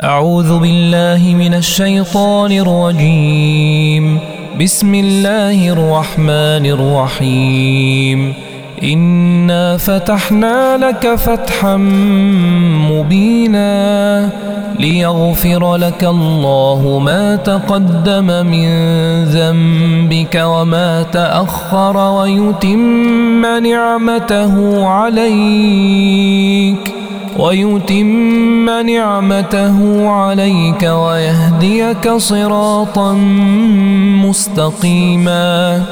أعوذ بالله من الشيطان الرجيم. بسم الله الرحمن الرحيم. إنا فتحنا لك فتحا مبينا ليغفر لك الله ما تقدم من ذنبك وما تأخر ويتم نعمته عليك ويهديك صراطا مستقيما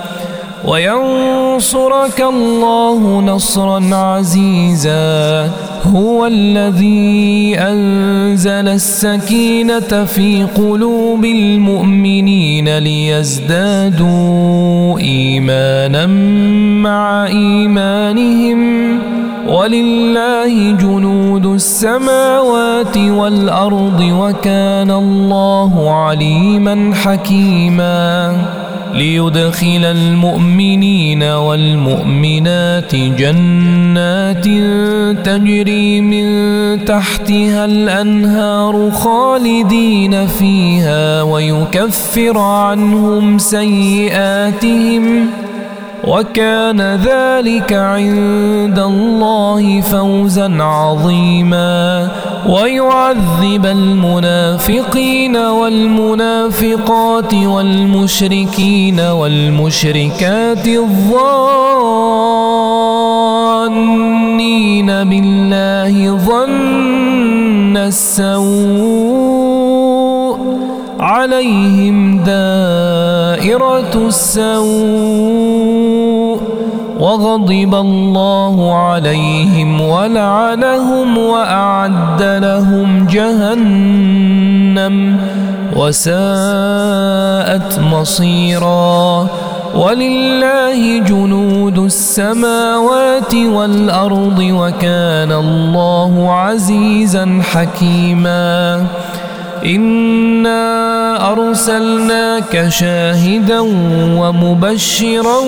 وينصرك الله نصرا عزيزا. هو الذي أنزل السكينة في قلوب المؤمنين ليزدادوا إيمانا مع إيمانهم ولله جنود السماوات والأرض وكان الله عليما حكيما. ليدخل المؤمنين والمؤمنات جنات تجري من تحتها الأنهار خالدين فيها ويكفر عنهم سيئاتهم وكان ذلك عند الله فوزا عظيما. ويعذب المنافقين والمنافقات والمشركين والمشركات الظانين بالله ظن السوء عليهم دائرة السوء وغضب الله عليهم ولعنهم وأعد لهم جهنم وساءت مصيرا. ولله جنود السماوات والأرض وكان الله عزيزا حكيما. إنا أرسلناك شاهدا ومبشرا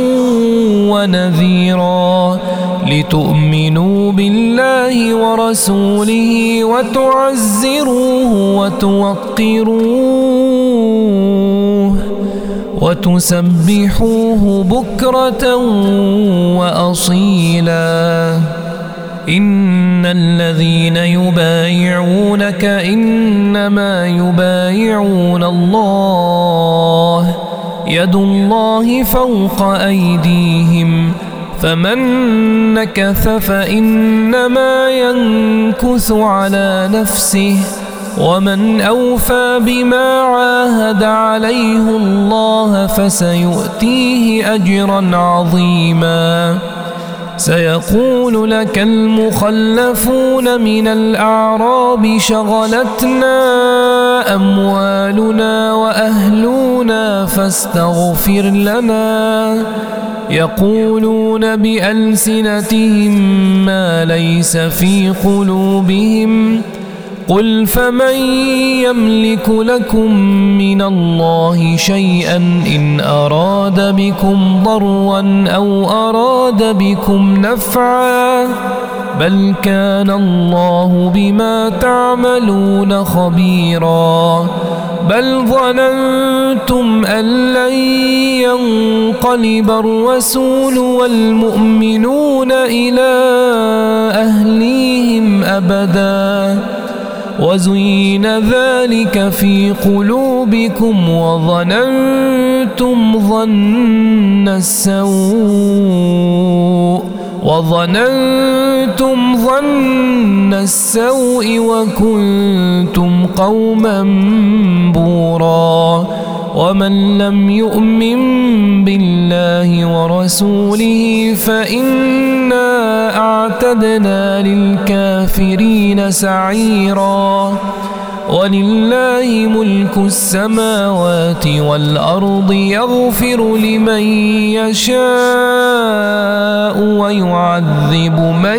ونذيرا لتؤمنوا بالله ورسوله وتعزروه وتوقروه وتسبحوه بكرة وأصيلا. إن الذين يبايعونك إنما يبايعون الله يد الله فوق أيديهم فمن نكث فإنما ينكث على نفسه ومن أوفى بما عاهد عليه الله فسيؤتيه أجرا عظيما. سيقول لك المخلفون من الأعراب شغلتنا أموالنا وأهلنا فاستغفر لنا. يقولون بألسنتهم ما ليس في قلوبهم قل فمن يملك لكم من الله شيئا إن أراد بكم ضرا أو أراد بكم نفعا بل كان الله بما تعملون خبيرا. بل ظننتم أن لن ينقلب الرسول والمؤمنون إلى أهليهم أبدا وزين ذلك في قلوبكم وظننتم ظن السوء وكنتم قوما بورا. ومن لم يؤمن بالله ورسوله فإنا أعتدنا للكافرين سعيرا. ولله ملك السماوات والأرض يغفر لمن يشاء ويعذب من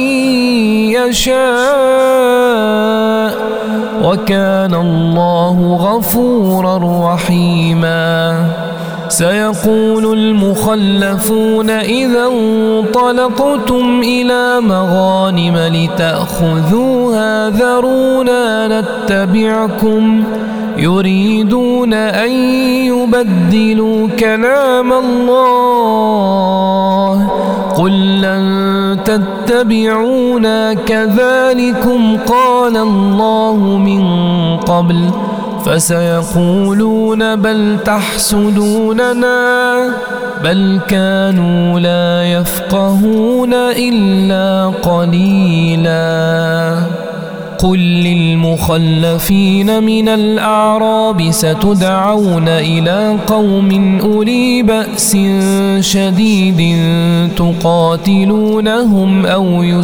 يشاء وكان الله غفورا رحيما. سيقول المخلفون إذا انطلقتم إلى مغانم لتأخذوها ذرونا نتبعكم يريدون أن يبدلوا كلام الله قل لن تتبعونا كذلكم قال الله من قبل فسيقولون بل تحسدوننا بل كانوا لا يفقهون إلا قليلا قل للمخلفين من الأعراب ستدعون إلى قوم أولي بأس شديد تقاتلونهم أو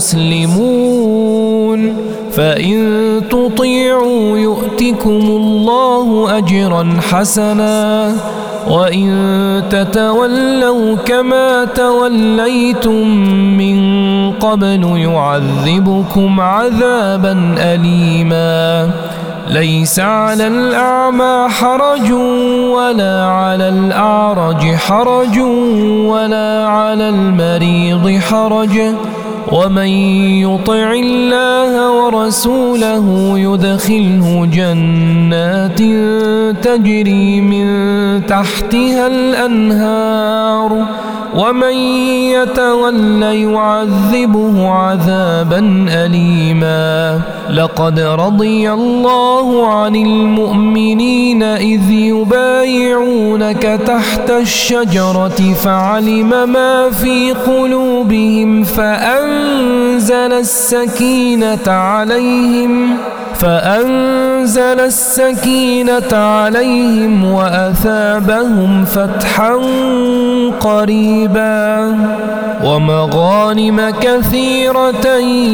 يسلمون فإن تطيعوا يؤتكم الله أجرا حسنا وإن تتولوا كما توليتم من قبل يعذبكم عذابا أليما ليس على الأعمى حرج ولا على الأعرج حرج ولا على المريض حرج ومن يطع الله ورسوله يدخله جنات تجري من تحتها الأنهار ومن يتول يعذبه عذابا أليما لقد رضي الله عن المؤمنين إذ يبايعونك تحت الشجرة فعلم ما في قلوبهم فأنزل السكينة عليهم وأثابهم فتحا قريبا ومغانم كثيرة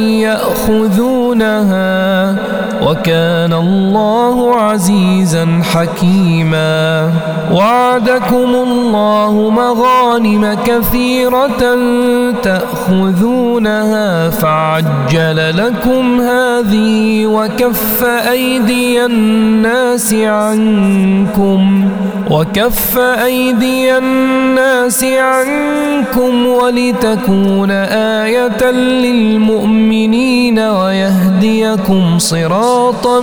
يأخذونها وكان الله عزيزا حكيما وعدكم الله مغانم كثيرة تأخذونها فعجل لكم هذه وكف أيدي الناس عنكم ولتكون آية للمؤمنين ويهديكم صراطا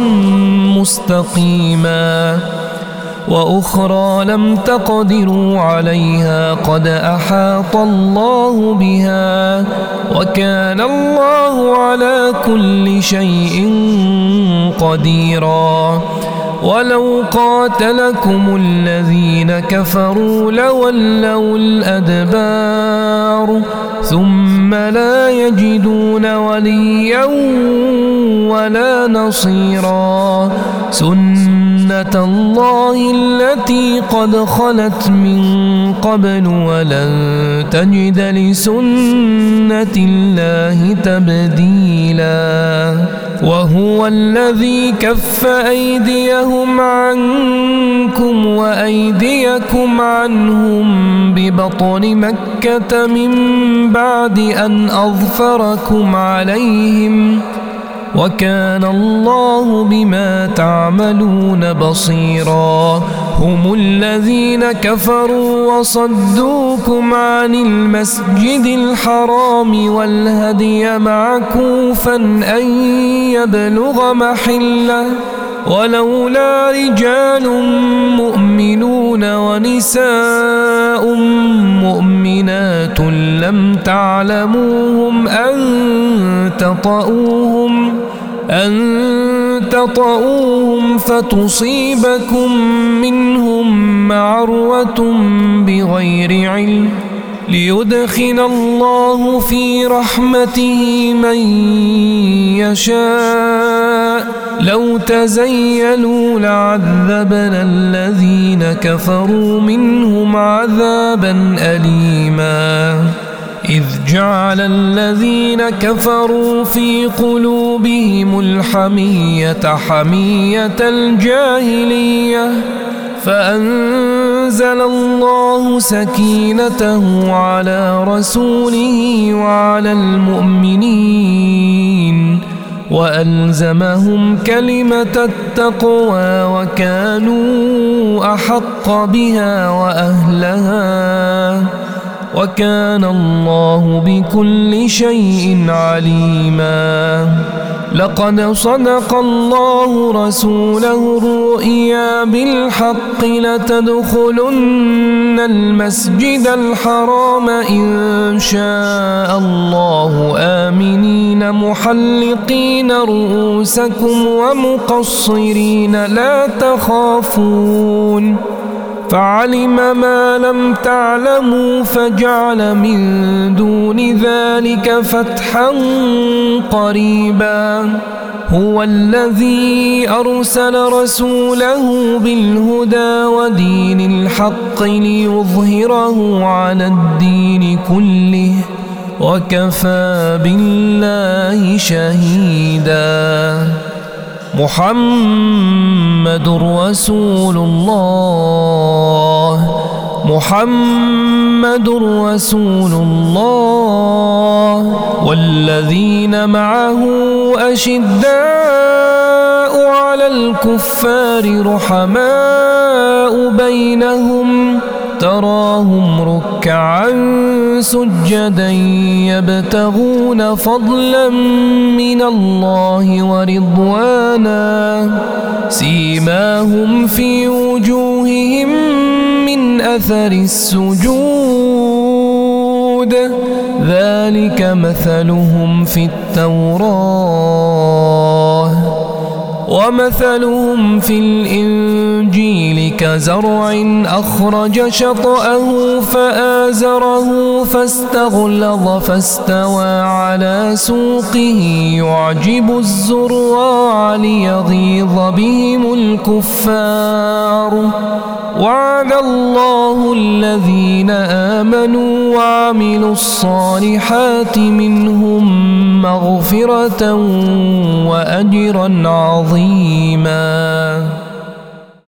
مستقيما وأخرى لم تقدروا عليها قد أحاط الله بها وكان الله على كل شيء قديرا ولو قاتلكم الذين كفروا لولوا الأدبار ثم لا يجدون وليا ولا نصيرا سنة الله التي قد خلت من قبل ولن تجد لسنة الله تبديلا وهو الذي كف أيديهم عنكم وأيديكم عنهم ببطن مكة من بعد أن أظفركم عليهم وكان الله بما تعملون بصيرا هم الذين كفروا وصدوكم عن المسجد الحرام والهدي معكوفا أن يبلغ محله ولولا رجال مؤمنون ونساء مؤمنات لم تعلموهم أن تطؤوهم فتصيبكم منهم معرة بغير علم ليدخل الله في رحمته من يشاء لو تزيلوا لعذبنا الذين كفروا منهم عذابا أليما إذ جعل الذين كفروا في قلوبهم الحمية حمية الجاهلية فأنزل الله سكينته على رسوله وعلى المؤمنين وألزمهم كلمة التقوى وكانوا أحق بها وأهلها وكان الله بكل شيء عليما. لقد صدق الله رسوله الرؤيا بالحق لتدخلن المسجد الحرام إن شاء الله آمنين محلقين رؤوسكم ومقصرين لا تخافون فعلم ما لم تعلموا فجعل من دون ذلك فتحا قريبا. هو الذي أرسل رسوله بالهدى ودين الحق ليظهره على الدين كله وكفى بالله شهيدا. محمد رسول الله محمد رسول الله والذين معه أشداء على الكفار رحماء بينهم تراهم ركعا سجدا يبتغون فضلا من الله ورضوانا سيماهم في وجوههم من أثر السجود ذلك مثلهم في التوراة ومثلهم في الإنجيل كزرع أخرج شطأه فآزره فاستغلظ فاستوى على سوقه يعجب الزراع ليغيظ بهم الكفار. وعد الله الذين آمنوا وعملوا الصالحات منهم مغفرة وأجرا عظيما.